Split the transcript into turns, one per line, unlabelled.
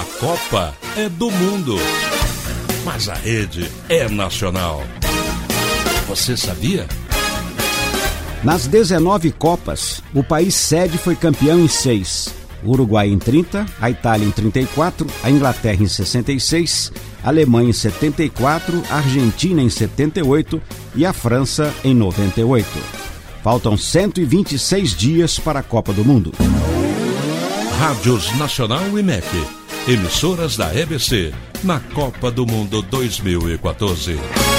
Copa é do mundo, mas a rede é nacional. Você sabia?
Nas 19 Copas, o país sede foi campeão em 6. O Uruguai em 30, a Itália em 34, a Inglaterra em 66, a Alemanha em 74, a Argentina em 78 e a França em 98. Faltam 126 dias para a Copa do Mundo.
Rádios Nacional e MEC, emissoras da EBC, na Copa do Mundo 2014.